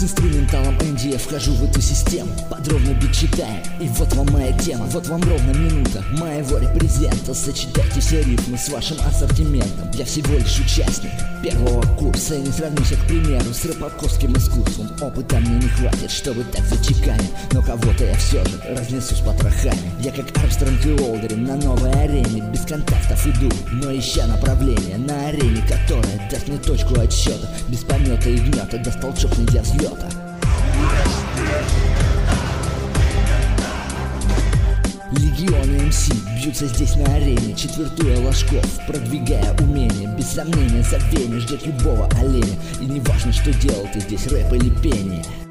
С инструменталом Энди я вхожу в эту систему, подробно бит читаем, и вот вам моя тема. Вот вам ровно минута моего репрезента. Сочетайте все рифмы с вашим ассортиментом. Я всего лишь участник первого курса, и не сравнюсь, к примеру, с рыбаковским искусством. Опыта мне не хватит, чтобы так зачеканить, но кого-то я все же разнесу с потрохами. Я как Армстронг и Олдерин на новой арене, без контактов иду, но ища направление на арене, которая даст мне точку отсчета. Без помета и гнета даст толчок не для взлета. Легионы МС бьются здесь на арене, четвертуя ложков, продвигая умение. Без сомнения забвение ждет любого оленя, и не важно, что делал ты здесь, рэп или пение.